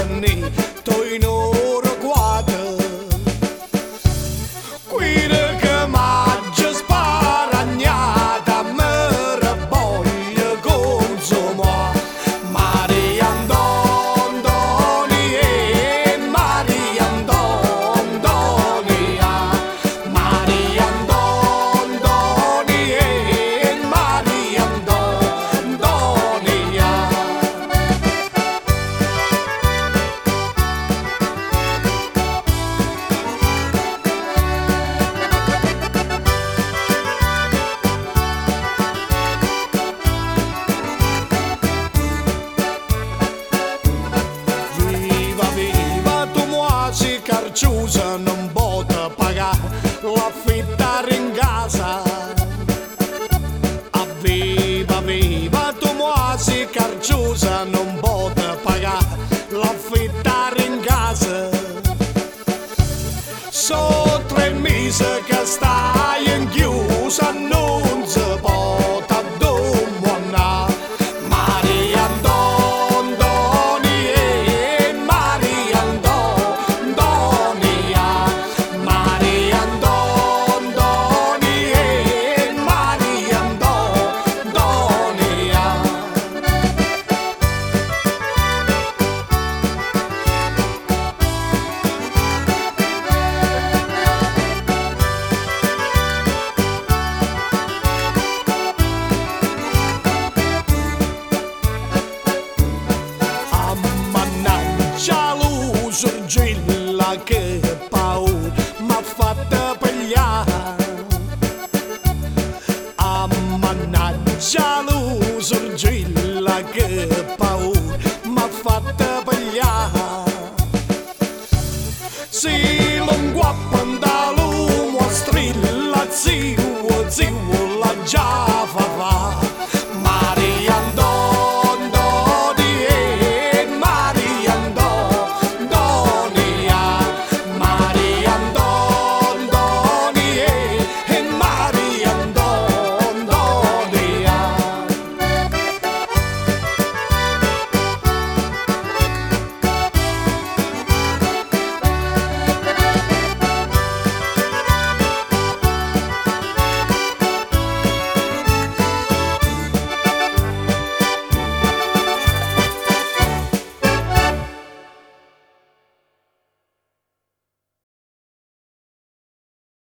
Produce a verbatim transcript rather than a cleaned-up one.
anni, tu in oro guarda. Guida che mangia sparagnata, me rabboglia consuma. Maria Antonia, Maria Antonia, Maria Antonia, Maria Antonia. Viva, viva, tu muoci carciusa, non può pagare l'affittare in casa. Ah, viva, viva, tu muoci carciusa, non può pagare l'affittare in casa. So tre mesi che stai in chiusa, non si può addormentare. Maria Antonia, Maria Antonia, Maria Antonia, Maria Antonia. Ammannaggia l'usurgilla che